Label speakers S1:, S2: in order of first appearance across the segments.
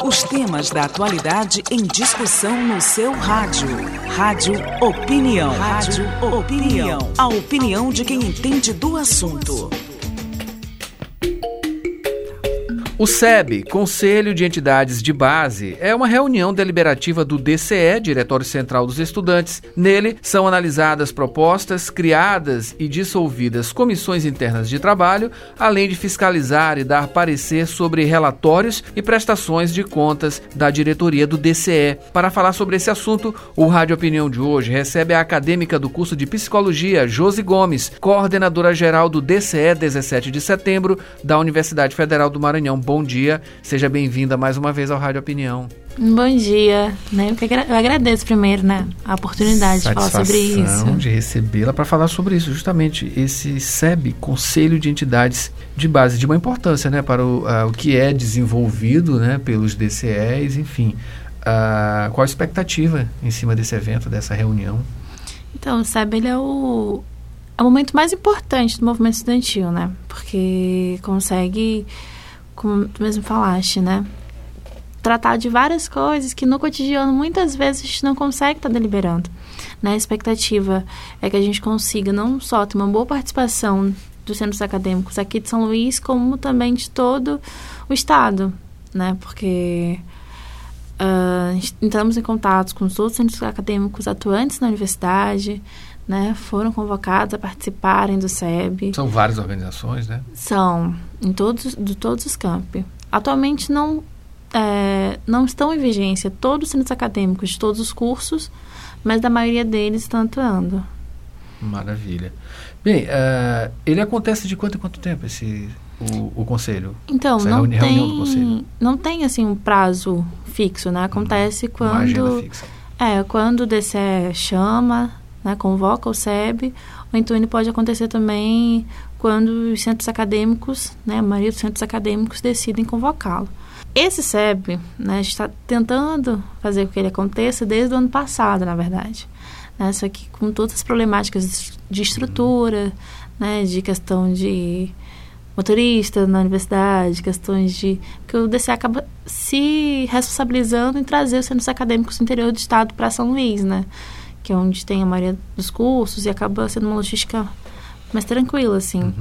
S1: Os temas da atualidade em discussão no seu rádio. Rádio Opinião. Rádio Opinião. A opinião de quem entende do assunto.
S2: O SEB, Conselho de Entidades de Base, é uma reunião deliberativa do DCE, Diretório Central dos Estudantes. Nele são analisadas propostas, criadas e dissolvidas comissões internas de trabalho, além de fiscalizar e dar parecer sobre relatórios e prestações de contas da diretoria do DCE. Para falar sobre esse assunto, o Rádio Opinião de hoje recebe a acadêmica do curso de Psicologia, Josi Gomes, coordenadora-geral do DCE 17 de setembro, da Universidade Federal do Maranhão. Bom dia, seja bem-vinda mais uma vez ao Rádio Opinião.
S3: Bom dia, eu agradeço primeiro, a oportunidade de falar sobre isso.
S2: De recebê-la para falar sobre isso, justamente esse SEB, Conselho de Entidades de Base, de uma importância, para o que é desenvolvido, pelos DCEs, enfim. Qual a expectativa em cima desse evento, dessa reunião?
S3: Então, o SEB ele é o momento mais importante do movimento estudantil, porque consegue, como tu mesmo falaste, tratar de várias coisas que no cotidiano muitas vezes a gente não consegue estar deliberando. A expectativa é que a gente consiga não só ter uma boa participação dos centros acadêmicos aqui de São Luís, como também de todo o estado, porque entramos em contato com os outros centros acadêmicos atuantes na universidade, foram convocados a participarem do SEB.
S2: São várias organizações,
S3: São, de todos os campi. Atualmente não estão em vigência todos os centros acadêmicos de todos os cursos, mas da maioria deles estão atuando.
S2: Maravilha. Bem, ele acontece de quanto em quanto tempo, o conselho?
S3: Então, não tem assim um prazo fixo, Acontece quando... Uma agenda fixa. Quando o DCE chama, convoca o SEB, ou então ele pode acontecer também quando os centros acadêmicos, a maioria dos centros acadêmicos decidem convocá-lo. Esse SEB, a gente está tentando fazer com que ele aconteça desde o ano passado, na verdade. Só que com todas as problemáticas de estrutura, de questão de motorista na universidade, questões de... que o DCE acaba se responsabilizando em trazer os centros acadêmicos do interior do estado para São Luís, que é onde tem a maioria dos cursos, e acaba sendo uma logística mais tranquila,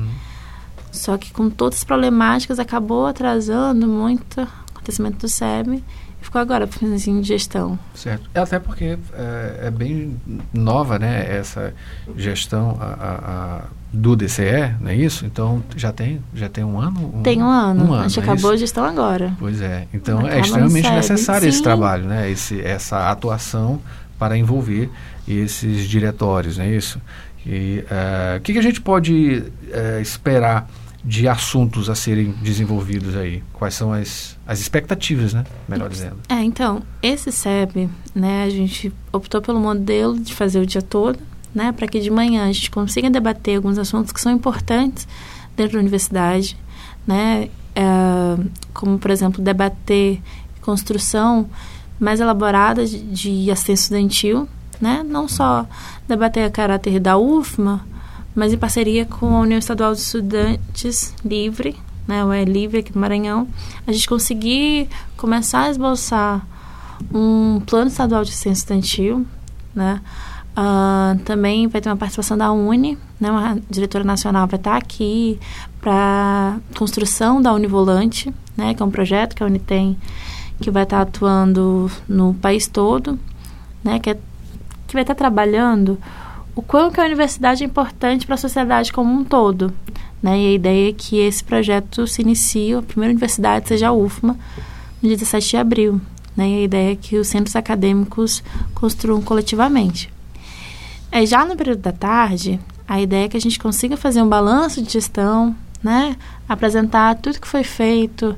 S3: Só que com todas as problemáticas acabou atrasando muito o acontecimento do SEB e ficou agora para finalzinho de gestão.
S2: Certo. Até porque é bem nova, essa gestão do DCE, não é isso? Então, já tem um ano?
S3: Tem um ano. A gente acabou a gestão agora.
S2: Pois é. Então, é extremamente necessário esse trabalho, essa atuação para envolver esses diretórios, não é isso? E o que a gente pode esperar de assuntos a serem desenvolvidos aí? Quais são as expectativas, melhor dizendo?
S3: Então, esse SEB, a gente optou pelo modelo de fazer o dia todo, para que de manhã a gente consiga debater alguns assuntos que são importantes dentro da universidade, como, por exemplo, debater construção mais elaborada de assistência estudantil, não só debater a caráter da UFMA, mas em parceria com a União Estadual de Estudantes Livre, o E-Livre aqui do Maranhão, a gente conseguir começar a esboçar um plano estadual de assistência estudantil, também vai ter uma participação da UNE, uma diretora nacional vai estar aqui para construção da Univolante, que é um projeto que a UNE tem, que vai estar atuando no país todo, que vai estar trabalhando o quanto que a universidade é importante para a sociedade como um todo. E a ideia é que esse projeto se inicie, a primeira universidade seja a UFMA, no dia 17 de abril. E a ideia é que os centros acadêmicos construam coletivamente. Já no período da tarde, a ideia é que a gente consiga fazer um balanço de gestão, apresentar tudo que foi feito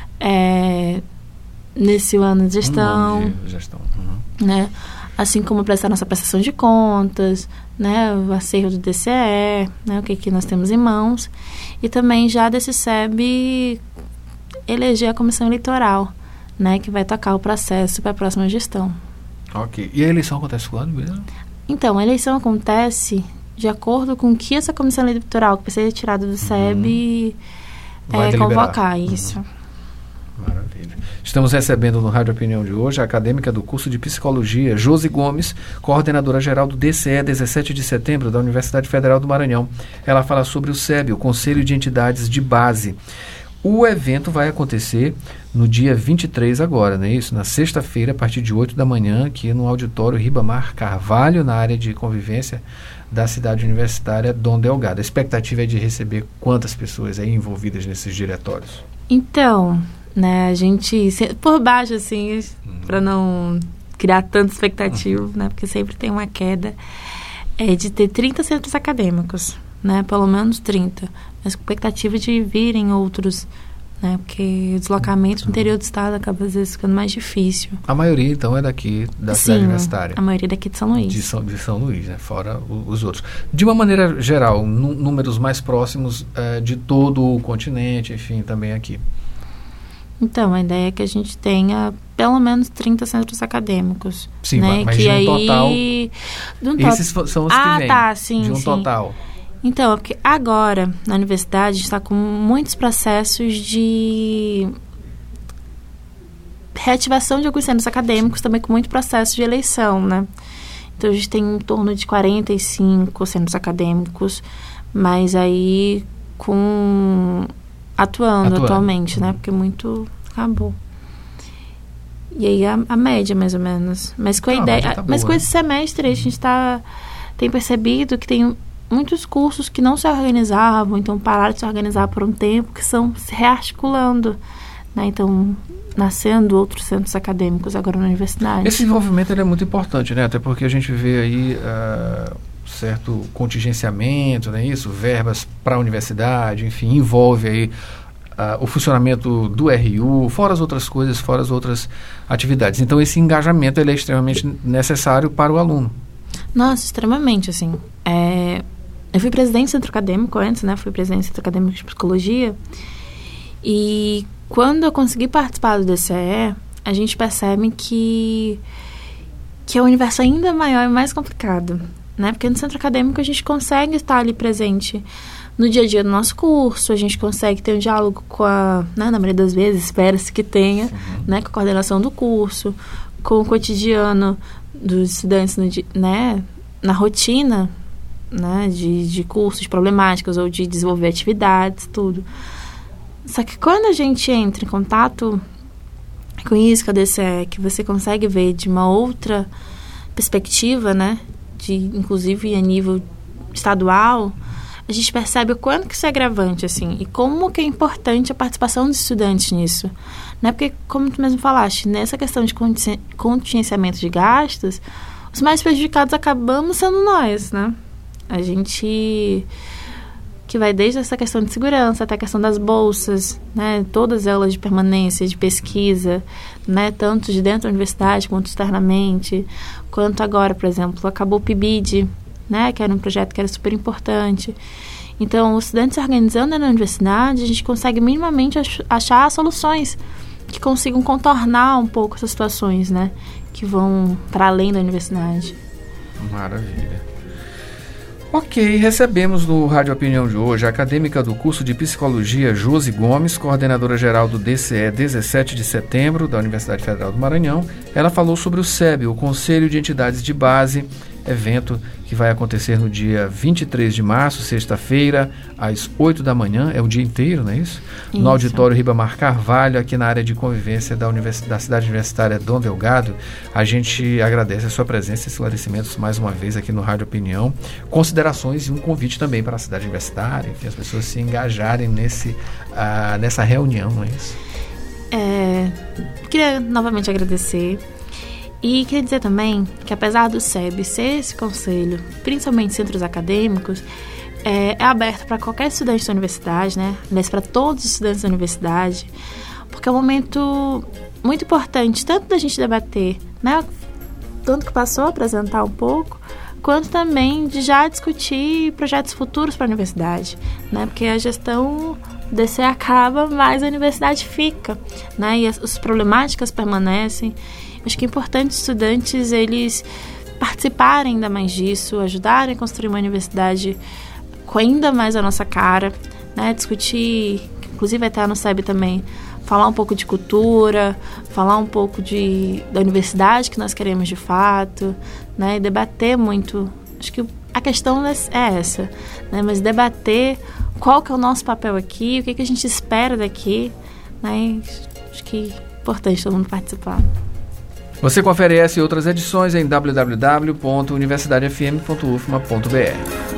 S3: nesse ano de gestão. Assim como prestar nossa prestação de contas, o acervo do DCE, o que nós temos em mãos. E também já desse SEB eleger a comissão eleitoral, que vai tocar o processo para a próxima gestão.
S2: Ok. E a eleição acontece quando mesmo?
S3: Então, a eleição acontece de acordo com que essa comissão eleitoral, que vai ser retirada do SEB, convocar isso.
S2: Maravilha. Maravilha. Estamos recebendo no Rádio Opinião de hoje a acadêmica do curso de Psicologia, Josi Gomes, coordenadora geral do DCE 17 de setembro da Universidade Federal do Maranhão. Ela fala sobre o SEB, o Conselho de Entidades de Base. O evento vai acontecer no dia 23 agora, não é isso? Na sexta-feira, a partir de 8 da manhã, aqui no auditório Ribamar Carvalho, na área de convivência da cidade universitária Dom Delgado. A expectativa é de receber quantas pessoas aí envolvidas nesses diretórios?
S3: Então, né, a gente, por baixo, assim, para não criar tanta expectativa, né, porque sempre tem uma queda, é de ter 30 centros acadêmicos, né, pelo menos 30. A expectativa de virem outros, né, porque o deslocamento no interior do estado acaba às vezes ficando mais difícil.
S2: A maioria, então, é daqui da cidade universitária?
S3: A maioria daqui de São Luís.
S2: De São Luís, né, fora os outros. De uma maneira geral, números mais próximos de todo o continente, enfim, também aqui.
S3: Então, a ideia é que a gente tenha pelo menos 30 centros acadêmicos.
S2: Sim,
S3: né,
S2: mas
S3: que
S2: de um
S3: aí,
S2: total... Esses são os que vêm,
S3: tá, sim,
S2: de um
S3: sim.
S2: total.
S3: Então, é porque agora, na universidade, a gente está com muitos processos de reativação de alguns centros acadêmicos, também com muito processo de eleição, né? Então, a gente tem em torno de 45 centros acadêmicos, mas aí atuando atualmente, né? Porque muito acabou. E aí a média, mais ou menos. Mas com a ideia, mas com esse semestre, a gente tem percebido que tem muitos cursos que não se organizavam, então pararam de se organizar por um tempo, que estão se rearticulando, né? Então, nascendo outros centros acadêmicos agora na universidade.
S2: Esse envolvimento ele é muito importante, né? Até porque a gente vê aí certo contingenciamento, né? Isso, verbas para a universidade, enfim, envolve aí o funcionamento do RU, fora as outras coisas, fora as outras atividades. Então, esse engajamento ele é extremamente necessário para o aluno.
S3: Nossa, extremamente, assim. Eu fui presidente do centro acadêmico antes, né? Fui presidente do centro acadêmico de psicologia. E quando eu consegui participar do DCE, a gente percebe que é um universo ainda maior e mais complicado, né? Porque no centro acadêmico a gente consegue estar ali presente no dia a dia do nosso curso, a gente consegue ter um diálogo né, na maioria das vezes, espera-se que tenha, né, com a coordenação do curso, com o cotidiano dos estudantes, né, na rotina, né, de cursos problemáticos ou de desenvolver atividades, tudo. Só que quando a gente entra em contato com isso, com a DCE, que você consegue ver de uma outra perspectiva, né, inclusive a nível estadual, a gente percebe o quanto que isso é gravante, assim, e como que é importante a participação dos estudantes nisso, né? Porque, como tu mesmo falaste, nessa questão de contingenciamento de gastos, os mais prejudicados acabamos sendo nós, né? A gente que vai desde essa questão de segurança até a questão das bolsas, né? Todas elas de permanência, de pesquisa, né? Tanto de dentro da universidade quanto externamente, quanto agora, por exemplo, acabou o PIBID, né, que era um projeto que era super importante. Então, os estudantes se organizando na universidade, a gente consegue minimamente achar soluções que consigam contornar um pouco essas situações, né, que vão para além da universidade.
S2: Maravilha. Ok, recebemos no Rádio Opinião de hoje a acadêmica do curso de Psicologia, Josi Gomes, coordenadora geral do DCE 17 de setembro da Universidade Federal do Maranhão. Ela falou sobre o SEB, o Conselho de Entidades de Base, evento que vai acontecer no dia 23 de março, sexta-feira, às 8 da manhã, é o dia inteiro, não é isso? No auditório Ribamar Carvalho, aqui na área de convivência da cidade universitária Dom Delgado. A gente agradece a sua presença e esclarecimentos mais uma vez aqui no Rádio Opinião. Considerações e um convite também para a cidade universitária, enfim, as pessoas se engajarem nessa reunião, não é isso?
S3: Queria novamente agradecer. E queria dizer também que, apesar do SEB ser esse conselho, principalmente centros acadêmicos, é aberto para qualquer estudante da universidade, né? Aliás, para todos os estudantes da universidade, porque é um momento muito importante, tanto da gente debater, né? Tanto que passou a apresentar um pouco, quanto também de já discutir projetos futuros para a universidade, né? Porque a gestão DCE acaba, mas a universidade fica, né? E as problemáticas permanecem. Acho que é importante os estudantes, eles participarem ainda mais disso, ajudarem a construir uma universidade com ainda mais a nossa cara, né? Discutir, inclusive vai estar no SEB também, falar um pouco de cultura, falar um pouco da universidade que nós queremos de fato, né? E debater muito. Acho que a questão é essa, né? Mas debater qual que é o nosso papel aqui, o que a gente espera daqui, né? Acho que é importante todo mundo participar.
S2: Você confere essa e outras edições em www.universidadefm.ufma.br.